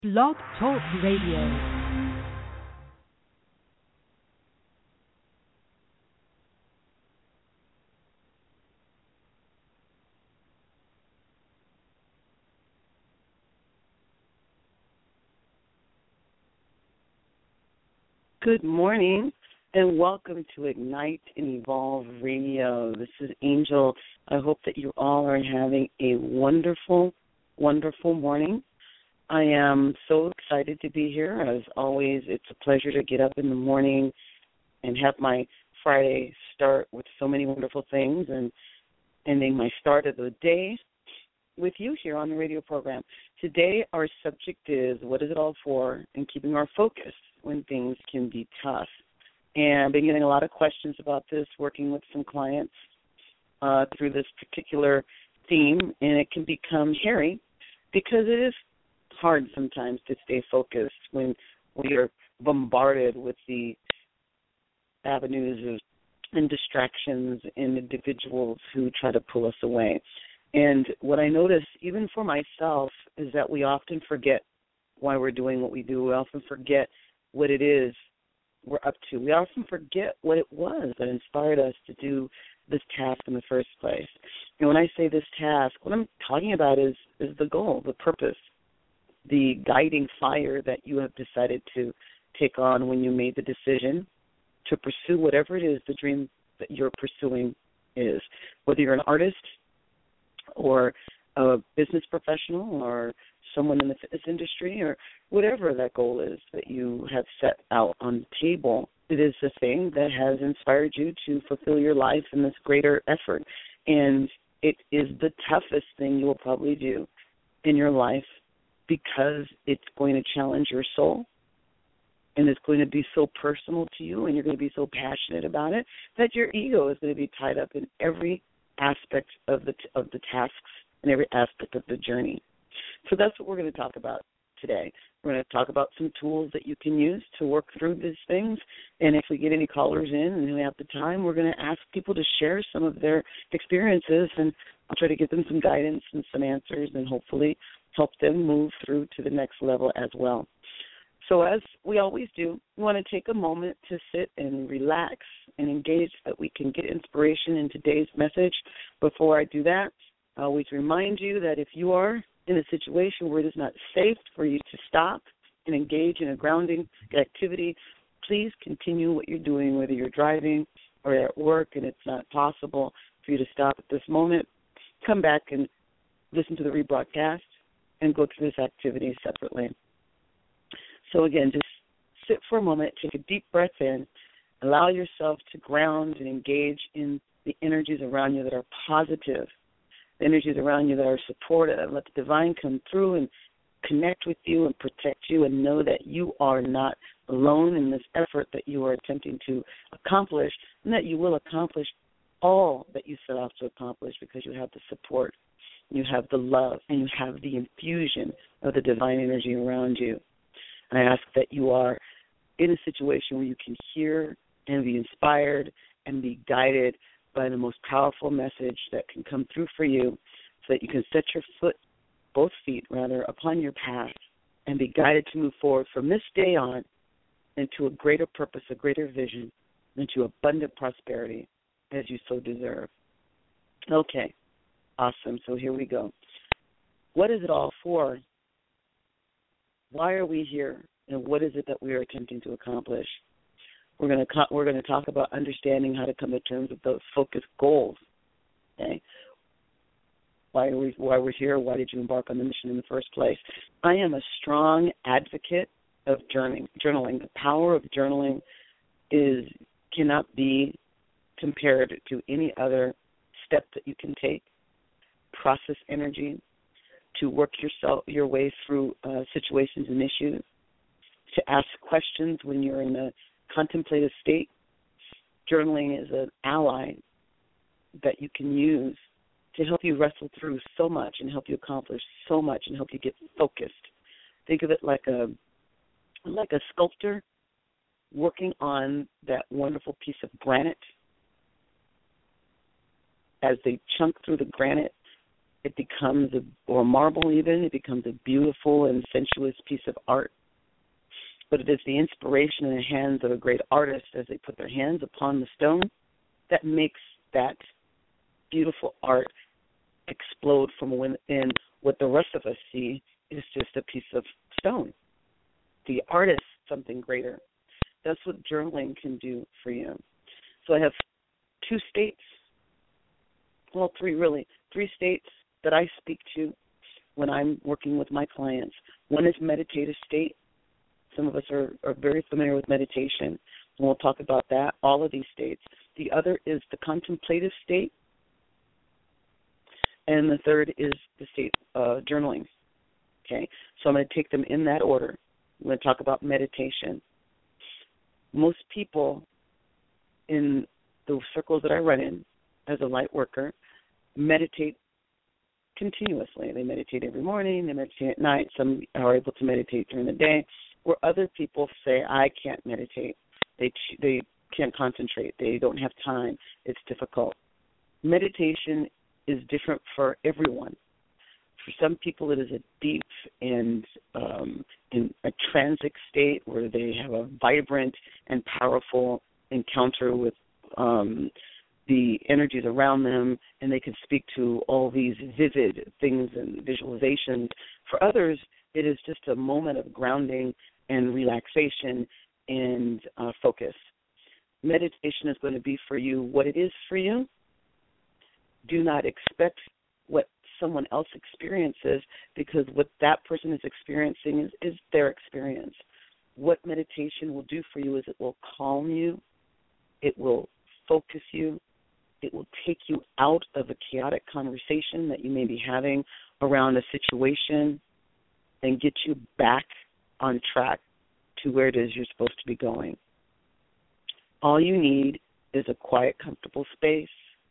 Blog Talk Radio. Good morning and welcome to Ignite and Evolve Radio. This is Angel. I hope that you all are having a wonderful, wonderful morning. I am so excited to be here. As always, it's a pleasure to get up in the morning and have my Friday start with so many wonderful things and ending my start of the day with you here on the radio program. Today our subject is what is it all for and keeping our focus when things can be tough. And I've been getting a lot of questions about this, working with some clients through this particular theme, and it can become hairy because it is hard sometimes to stay focused when we are bombarded with the avenues and distractions and individuals who try to pull us away. And what I notice, even for myself, is that we often forget why we're doing what we do. We often forget what it is we're up to. We often forget what it was that inspired us to do this task in the first place. And when I say this task, what I'm talking about is the goal, the purpose, the guiding fire that you have decided to take on when you made the decision to pursue whatever it is the dream that you're pursuing is. Whether you're an artist or a business professional or someone in the fitness industry or whatever that goal is that you have set out on the table, it is the thing that has inspired you to fulfill your life in this greater effort. And it is the toughest thing you will probably do in your life because it's going to challenge your soul and it's going to be so personal to you and you're going to be so passionate about it that your ego is going to be tied up in every aspect of the tasks and every aspect of the journey. So that's what we're going to talk about today. We're going to talk about some tools that you can use to work through these things. And if we get any callers in and we have the time, we're going to ask people to share some of their experiences, and I'll try to give them some guidance and some answers and hopefully help them move through to the next level as well. So as we always do, we want to take a moment to sit and relax and engage so that we can get inspiration in today's message. Before I do that, I always remind you that if you are in a situation where it is not safe for you to stop and engage in a grounding activity, please continue what you're doing, whether you're driving or at work and it's not possible for you to stop at this moment. Come back and listen to the rebroadcast and go through this activity separately. So again, just sit for a moment, take a deep breath in, allow yourself to ground and engage in the energies around you that are positive, the energies around you that are supportive. Let the divine come through and connect with you and protect you, and know that you are not alone in this effort that you are attempting to accomplish, and that you will accomplish all that you set out to accomplish because you have the support, you have the love, and you have the infusion of the divine energy around you. And I ask that you are in a situation where you can hear and be inspired and be guided by the most powerful message that can come through for you, so that you can set your both feet upon your path and be guided to move forward from this day on into a greater purpose, a greater vision, into abundant prosperity as you so deserve. Okay, awesome. So here we go. What is it all for? Why are we here, and what is it that we are attempting to accomplish? We're going to talk about understanding how to come to terms with those focused goals. Okay, why we're here? Why did you embark on the mission in the first place? I am a strong advocate of journaling. The power of journaling cannot be compared to any other step that you can take. Process energy, to work your way through situations and issues, to ask questions when you're in a contemplative state. Journaling is an ally that you can use to help you wrestle through so much and help you accomplish so much and help you get focused. Think of it like a sculptor working on that wonderful piece of granite. As they chunk through the granite, it becomes, or marble even, it becomes a beautiful and sensuous piece of art. But it is the inspiration in the hands of a great artist as they put their hands upon the stone that makes that beautiful art explode from within. What the rest of us see is just a piece of stone. The artist, something greater. That's what journaling can do for you. So I have 2 states, well, 3 really, 3 states that I speak to when I'm working with my clients. One is meditative state. Some of us are very familiar with meditation, and we'll talk about that, all of these states. The other is the contemplative state, and the third is the state journaling. Okay, so I'm going to take them in that order. I'm going to talk about meditation. Most people in the circles that I run in as a light worker meditate continuously. They meditate every morning, they meditate at night. Some are able to meditate during the day, where other people say, I can't meditate. They can't concentrate. They don't have time. It's difficult. Meditation is different for everyone. For some people, it is a deep and in a transic state where they have a vibrant and powerful encounter with the energies around them, and they can speak to all these vivid things and visualizations. For others, it is just a moment of grounding and relaxation and focus. Meditation is going to be for you what it is for you. Do not expect what someone else experiences, because what that person is experiencing is their experience. What meditation will do for you is it will calm you, it will focus you, it will take you out of a chaotic conversation that you may be having around a situation and get you back on track to where it is you're supposed to be going. All you need is a quiet, comfortable space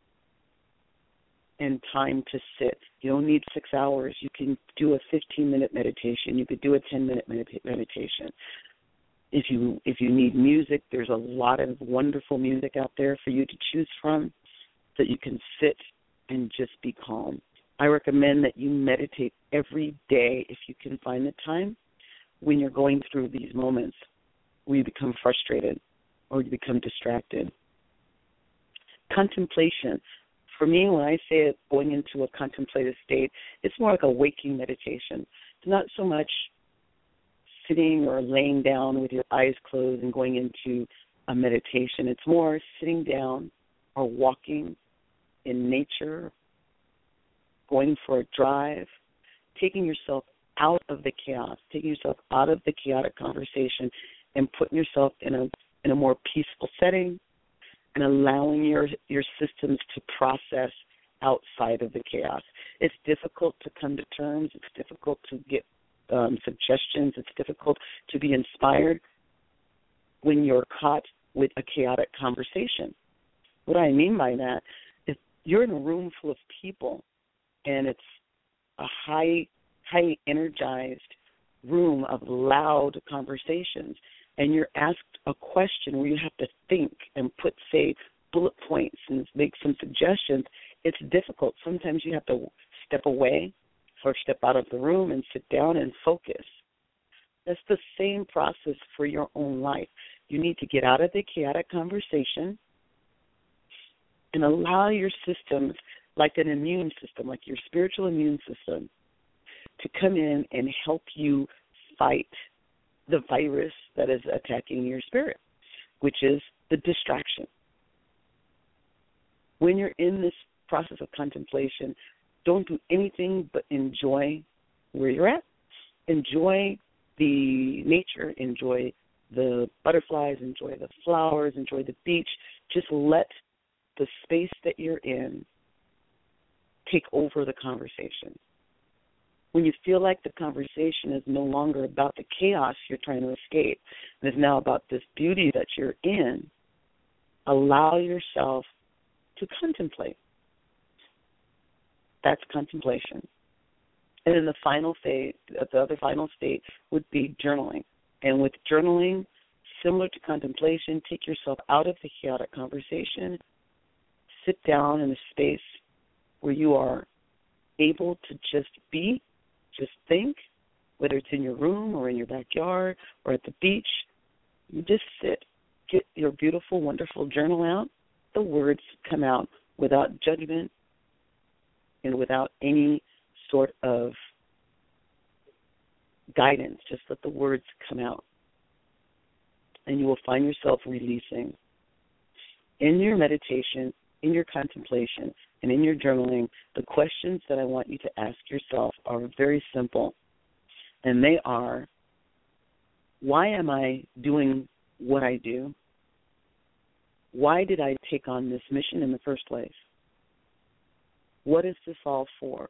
and time to sit. You don't need 6 hours. You can do a 15-minute meditation. You could do a 10-minute meditation. If you need music, there's a lot of wonderful music out there for you to choose from so that you can sit and just be calm. I recommend that you meditate every day if you can find the time when you're going through these moments where you become frustrated or you become distracted. Contemplation. For me, when I say it, going into a contemplative state, it's more like a waking meditation. It's not so much sitting or laying down with your eyes closed and going into a meditation. It's more sitting down or walking in nature, going for a drive, taking yourself out of the chaos, taking yourself out of the chaotic conversation and putting yourself in a more peaceful setting and allowing your systems to process outside of the chaos. It's difficult to come to terms. It's difficult to get suggestions. It's difficult to be inspired when you're caught with a chaotic conversation. What I mean by that is you're in a room full of people and it's a highly energized room of loud conversations, and you're asked a question where you have to think and put, say, bullet points and make some suggestions. It's difficult. Sometimes you have to step away or step out of the room and sit down and focus. That's the same process for your own life. You need to get out of the chaotic conversation and allow your systems, like an immune system, like your spiritual immune system, to come in and help you fight the virus that is attacking your spirit, which is the distraction. When you're in this process of contemplation, don't do anything but enjoy where you're at. Enjoy the nature, enjoy the butterflies, enjoy the flowers, enjoy the beach. Just let the space that you're in take over the conversation. When you feel like the conversation is no longer about the chaos you're trying to escape, and is now about this beauty that you're in, allow yourself to contemplate. That's contemplation. And then the final phase, the other final state would be journaling. And with journaling, similar to contemplation, take yourself out of the chaotic conversation, sit down in a space where you are able to just be, just think, whether it's in your room or in your backyard or at the beach, you just sit, get your beautiful, wonderful journal out. The words come out without judgment and without any sort of guidance. Just let the words come out. And you will find yourself releasing. In your meditation, in your contemplation, and in your journaling, the questions that I want you to ask yourself are very simple. And they are, why am I doing what I do? Why did I take on this mission in the first place? What is this all for?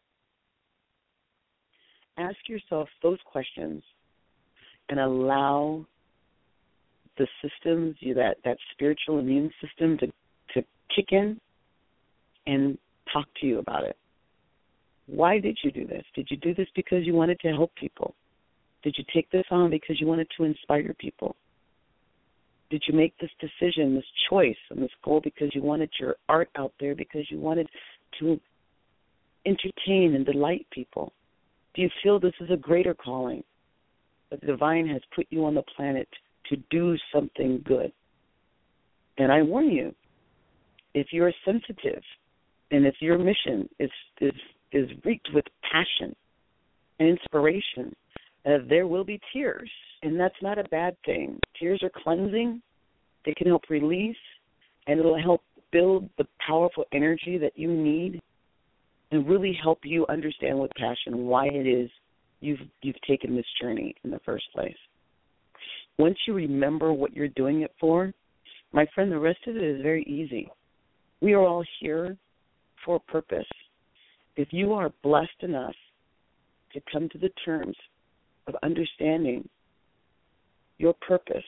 Ask yourself those questions and allow the systems, that spiritual immune system to kick in and talk to you about it. Why did you do this? Did you do this because you wanted to help people? Did you take this on because you wanted to inspire people? Did you make this decision, this choice, and this goal because you wanted your art out there, because you wanted to entertain and delight people? Do you feel this is a greater calling, that the divine has put you on the planet to do something good? And I warn you, if you're sensitive and if your mission is reeked with passion and inspiration, there will be tears, and that's not a bad thing. Tears are cleansing. They can help release, and it'll help build the powerful energy that you need and really help you understand with passion why it is you've taken this journey in the first place. Once you remember what you're doing it for, my friend, the rest of it is very easy. We are all here for a purpose. If you are blessed enough to come to the terms of understanding your purpose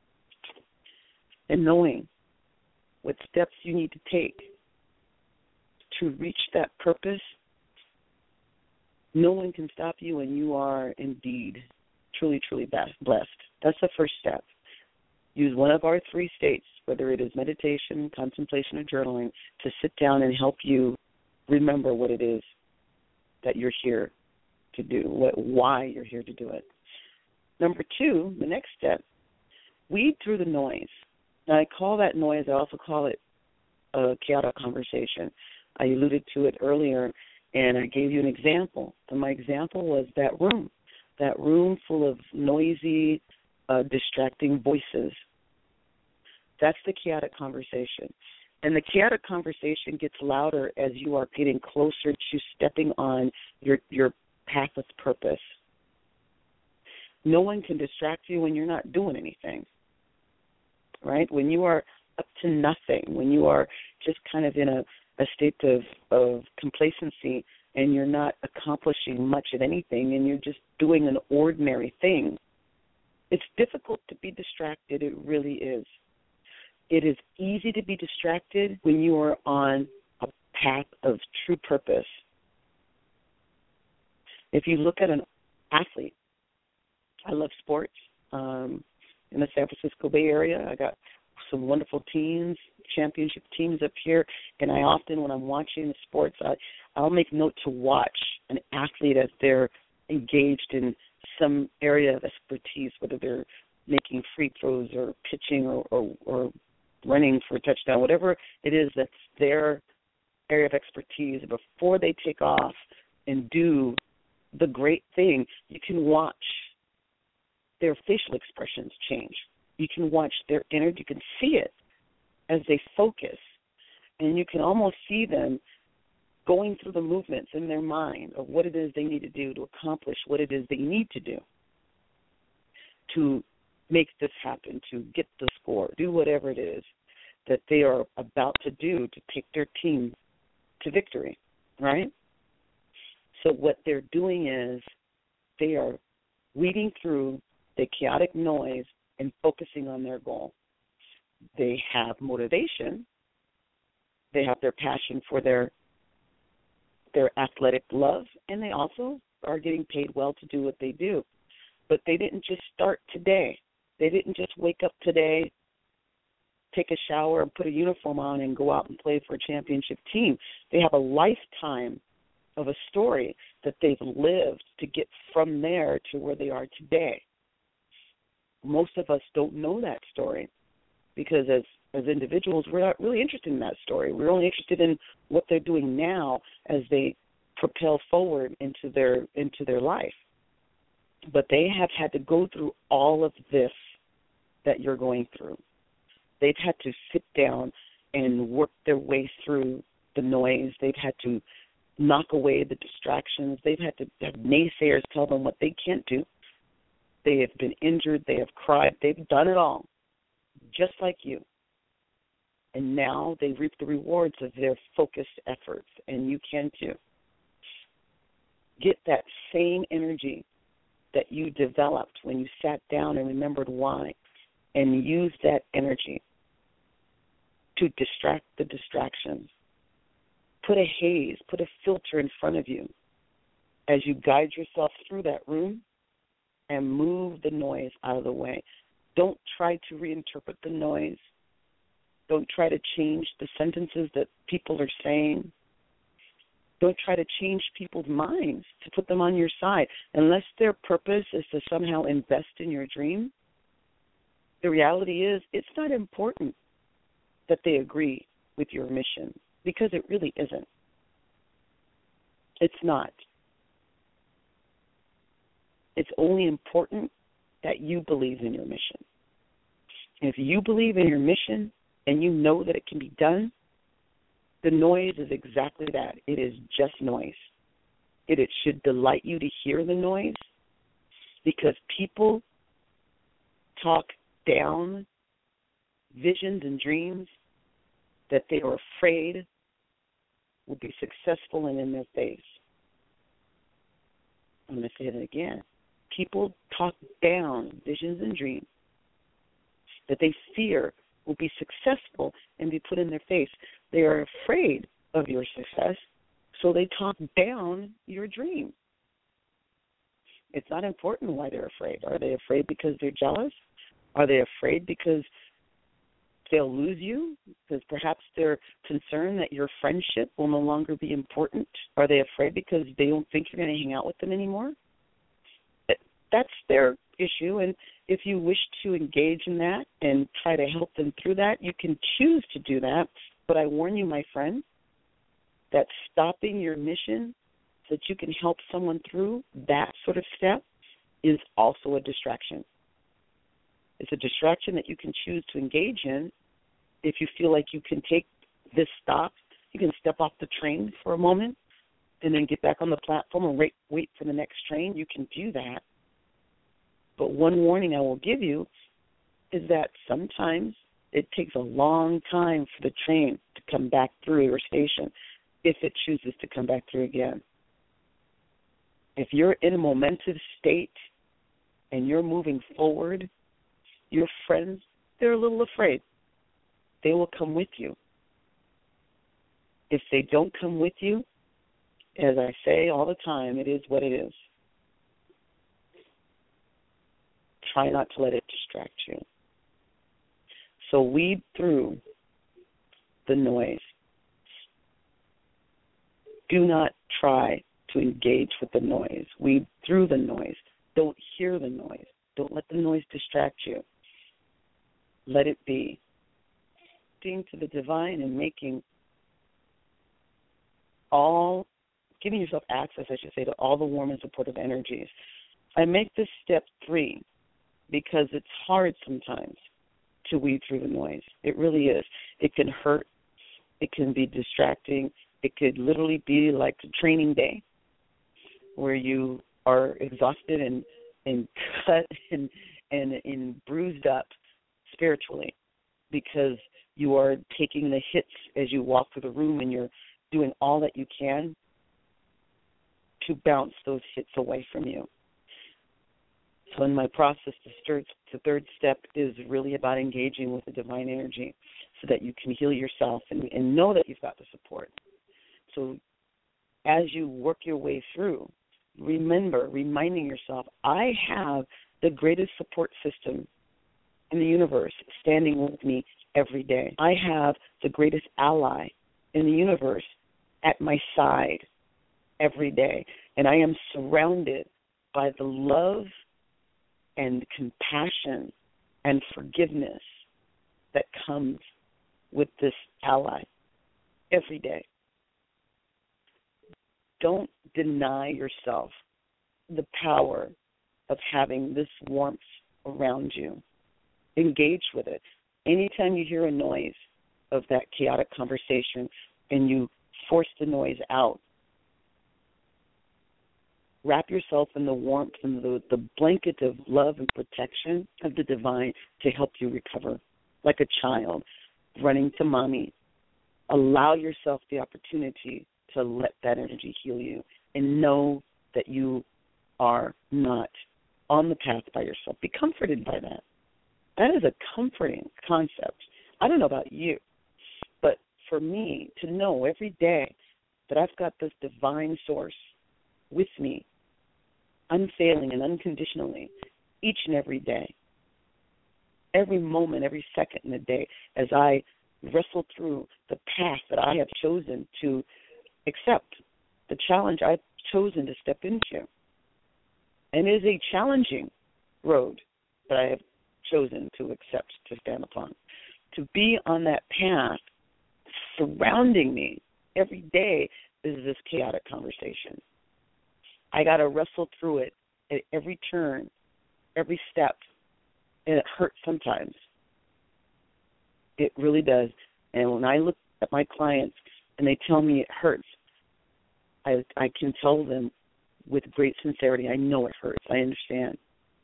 and knowing what steps you need to take to reach that purpose, no one can stop you, and you are indeed truly, truly blessed. That's the first step. Use one of our 3 states, whether it is meditation, contemplation, or journaling, to sit down and help you remember what it is that you're here to do, why you're here to do it. Number 2, the next step, weed through the noise. Now, I call that noise, I also call it a chaotic conversation. I alluded to it earlier, and I gave you an example. And my example was that room full of noisy, distracting voices. That's the chaotic conversation. And the chaotic conversation gets louder as you are getting closer to stepping on your path of purpose. No one can distract you when you're not doing anything, right? When you are up to nothing, when you are just kind of in a state of complacency and you're not accomplishing much of anything and you're just doing an ordinary thing, it's difficult to be distracted. It really is. It is easy to be distracted when you are on a path of true purpose. If you look at an athlete, I love sports. In the San Francisco Bay Area, I got some wonderful teams, championship teams up here, and I often, when I'm watching the sports, I'll make note to watch an athlete as they're engaged in some area of expertise, whether they're making free throws or pitching or running for a touchdown, whatever it is that's their area of expertise. Before they take off and do the great thing, you can watch their facial expressions change. You can watch their energy. You can see it as they focus, and you can almost see them going through the movements in their mind of what it is they need to do to accomplish what it is they need to do to make this happen, to get the score, do whatever it is that they are about to do to take their team to victory, right? So what they're doing is they are weeding through the chaotic noise and focusing on their goal. They have motivation. They have their passion for their athletic love, and they also are getting paid well to do what they do. But they didn't just start today. They didn't just wake up today, take a shower, and put a uniform on and go out and play for a championship team. They have a lifetime of a story that they've lived to get from there to where they are today. Most of us don't know that story because as individuals, we're not really interested in that story. We're only interested in what they're doing now as they propel forward into their life. But they have had to go through all of this that you're going through. They've had to sit down and work their way through the noise. They've had to knock away the distractions. They've had to have naysayers tell them what they can't do. They have been injured. They have cried. They've done it all, just like you. And now they reap the rewards of their focused efforts, and you can too. Get that same energy that you developed when you sat down and remembered why, and use that energy to distract the distractions. Put a haze, put a filter in front of you as you guide yourself through that room and move the noise out of the way. Don't try to reinterpret the noise. Don't try to change the sentences that people are saying. Don't try to change people's minds to put them on your side. Unless their purpose is to somehow invest in your dream, the reality is it's not important that they agree with your mission, because it really isn't. It's not. It's only important that you believe in your mission. And if you believe in your mission and you know that it can be done, the noise is exactly that. It is just noise. It should delight you to hear the noise, because people talk down visions and dreams that they are afraid will be successful and in their face. I'm going to say that again. People talk down visions and dreams that they fear will be successful and be put in their face. They are afraid of your success, so they talk down your dream. It's not important why they're afraid. Are they afraid because they're jealous? Are they afraid because they'll lose you? Because perhaps they're concerned that your friendship will no longer be important? Are they afraid because they don't think you're going to hang out with them anymore? That's their issue, and if you wish to engage in that and try to help them through that, you can choose to do that. But I warn you, my friend, that stopping your mission so that you can help someone through that sort of step is also a distraction. It's a distraction that you can choose to engage in. If you feel like you can take this stop, you can step off the train for a moment and then get back on the platform and wait for the next train. You can do that. But one warning I will give you is that sometimes it takes a long time for the train to come back through your station if it chooses to come back through again. If you're in a momentous state and you're moving forward, your friends, they're a little afraid. They will come with you. If they don't come with you, as I say all the time, it is what it is. Try not to let it distract you. So weed through the noise. Do not try to engage with the noise. Weed through the noise. Don't hear the noise. Don't let the noise distract you. Let it be. Being to the divine and giving yourself access, I should say, to all the warm and supportive energies. I make this step 3 because it's hard sometimes to weed through the noise. It really is. It can hurt. It can be distracting. It could literally be like a training day where you are exhausted and cut and bruised up spiritually because you are taking the hits as you walk through the room and you're doing all that you can to bounce those hits away from you. So in my process, the third step is really about engaging with the divine energy so that you can heal yourself and know that you've got the support. So as you work your way through, reminding yourself, I have the greatest support system in the universe standing with me every day. I have the greatest ally in the universe at my side every day. And I am surrounded by the love and compassion and forgiveness that comes with this ally every day. Don't deny yourself the power of having this warmth around you. Engage with it. Anytime you hear a noise of that chaotic conversation and you force the noise out, wrap yourself in the warmth and the blanket of love and protection of the divine to help you recover, like a child running to mommy. Allow yourself the opportunity to let that energy heal you, and know that you are not on the path by yourself. Be comforted by that. That is a comforting concept. I don't know about you, but for me to know every day that I've got this divine source with me, unfailing and unconditionally, each and every day, every moment, every second in the day, as I wrestle through the path that I have chosen to accept, the challenge I've chosen to step into. And it is a challenging road that I have chosen to accept, to stand upon. To be on that path, surrounding me every day is this chaotic conversation. I got to wrestle through it at every turn, every step, and it hurts sometimes. It really does. And when I look at my clients and they tell me it hurts, I can tell them with great sincerity, I know it hurts. I understand.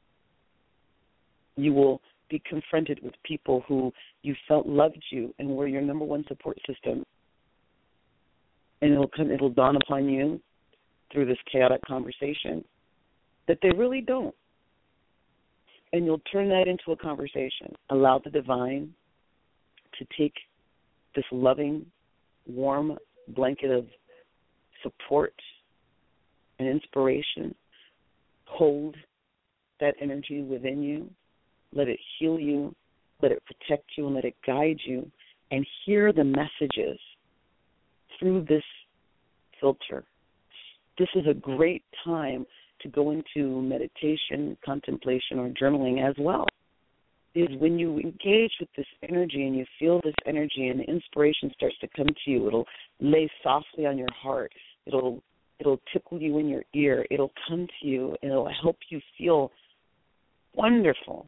You will be confronted with people who you felt loved you and were your number one support system. And it'll dawn upon you through this chaotic conversation that they really don't. And you'll turn that into a conversation. Allow the divine to take this loving, warm blanket of support and inspiration, hold that energy within you, let it heal you, let it protect you, and let it guide you, and hear the messages through this filter. This is a great time to go into meditation, contemplation, or journaling as well. Is when you engage with this energy and you feel this energy and the inspiration starts to come to you, it'll lay softly on your heart. It'll tickle you in your ear. It'll come to you and it'll help you feel wonderful.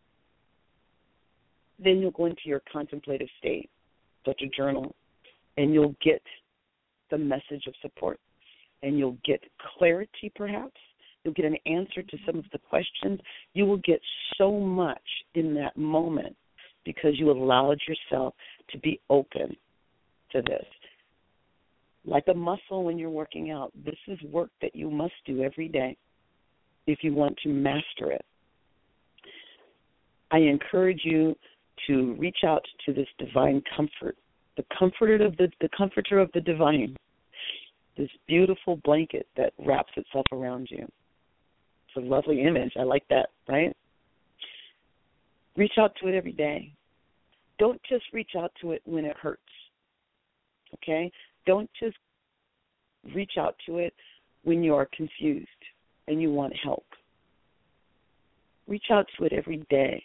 Then you'll go into your contemplative state, start to journal, and you'll get the message of support. And you'll get clarity, perhaps. You'll get an answer to some of the questions. You will get so much in that moment because you allowed yourself to be open to this. Like a muscle when you're working out, this is work that you must do every day if you want to master it. I encourage you to reach out to this divine comfort, the comforter of the divine, this beautiful blanket that wraps itself around you. It's a lovely image. I like that, right? Reach out to it every day. Don't just reach out to it when it hurts, okay? Don't just reach out to it when you are confused and you want help. Reach out to it every day.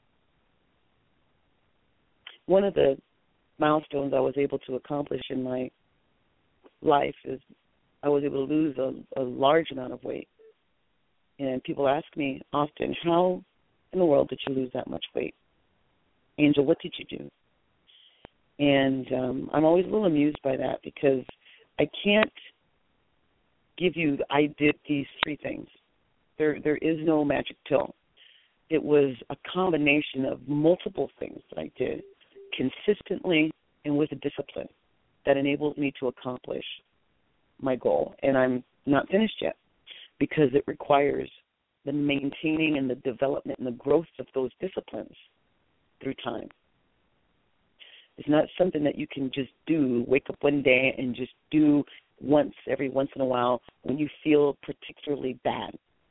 One of the milestones I was able to accomplish in my life is I was able to lose a large amount of weight. And people ask me often, how in the world did you lose that much weight? Angel, what did you do? And I'm always a little amused by that because I can't give you, I did these three things. There is no magic pill. It was a combination of multiple things that I did consistently and with a discipline that enabled me to accomplish my goal. And I'm not finished yet because it requires the maintaining and the development and the growth of those disciplines through time. It's not something that you can just do, wake up one day and just do every once in a while when you feel particularly bad.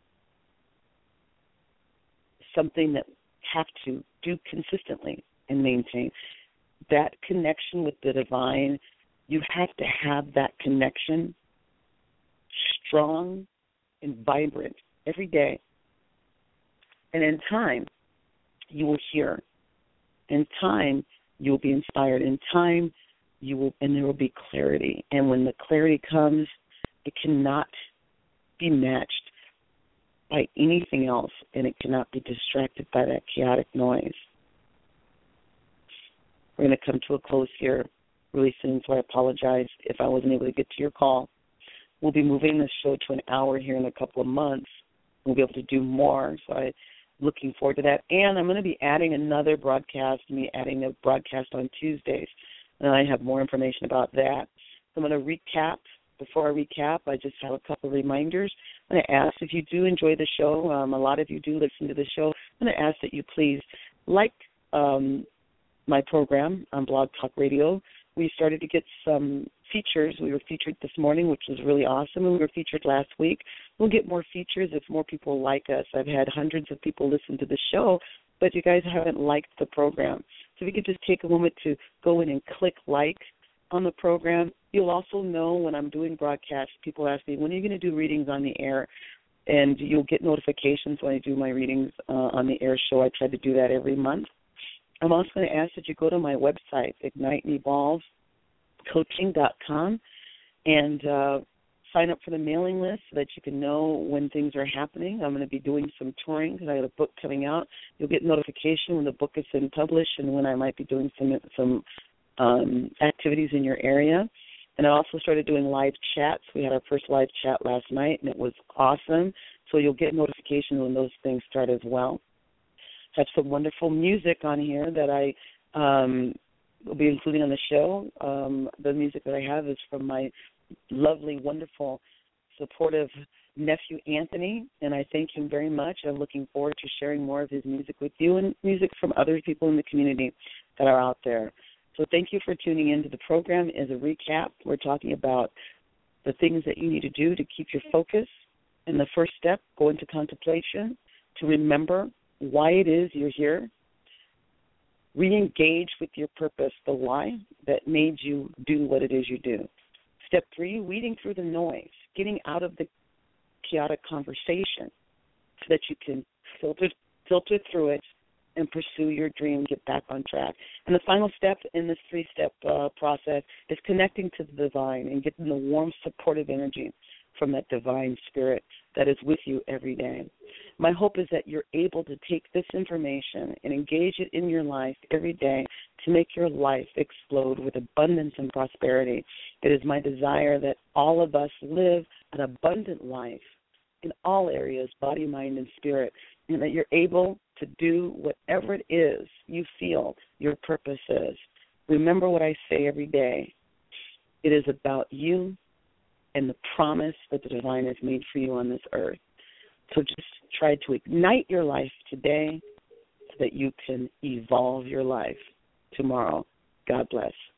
Something that you have to do consistently and maintain. That connection with the divine, you have to have that connection strong and vibrant every day. And in time, you will hear. In time, you will be inspired. In time, and there will be clarity. And when the clarity comes, it cannot be matched by anything else, and it cannot be distracted by that chaotic noise. We're going to come to a close here really soon, so I apologize if I wasn't able to get to your call. We'll be moving this show to an hour here in a couple of months. We'll be able to do more, so I'm looking forward to that. And I'm going to be adding another broadcast, adding a broadcast on Tuesdays, and I have more information about that. So I'm going to recap. Before I recap, I just have a couple of reminders. I'm going to ask if you do enjoy the show. A lot of you do listen to the show. I'm going to ask that you please like my program on Blog Talk Radio. We started to get some features. We were featured this morning, which was really awesome, and we were featured last week. We'll get more features if more people like us. I've had hundreds of people listen to the show, but you guys haven't liked the program. So if you could just take a moment to go in and click like on the program. You'll also know when I'm doing broadcasts, people ask me, when are you going to do readings on the air? And you'll get notifications when I do my readings on the air show. I try to do that every month. I'm also going to ask that you go to my website, igniteandevolvecoaching.com, and sign up for the mailing list so that you can know when things are happening. I'm going to be doing some touring because I got a book coming out. You'll get notification when the book is been published and when I might be doing some activities in your area. And I also started doing live chats. We had our first live chat last night, and it was awesome. So you'll get notification when those things start as well. I have some wonderful music on here that I will be including on the show. The music that I have is from my lovely, wonderful, supportive nephew, Anthony, and I thank him very much. I'm looking forward to sharing more of his music with you and music from other people in the community that are out there. So thank you for tuning into the program. As a recap, we're talking about the things that you need to do to keep your focus. And the first step, go into contemplation, to remember why it is you're here. Re-engage with your purpose, the why that made you do what it is you do. Step 3, weeding through the noise, getting out of the chaotic conversation so that you can filter through it and pursue your dream, get back on track. And the final step in this 3-step process is connecting to the divine and getting the warm, supportive energy from that divine spirit that is with you every day. My hope is that you're able to take this information and engage it in your life every day to make your life explode with abundance and prosperity. It is my desire that all of us live an abundant life in all areas, body, mind, and spirit, and that you're able to do whatever it is you feel your purpose is. Remember what I say every day. It is about you and the promise that the divine has made for you on this earth. So just try to ignite your life today so that you can evolve your life tomorrow. God bless.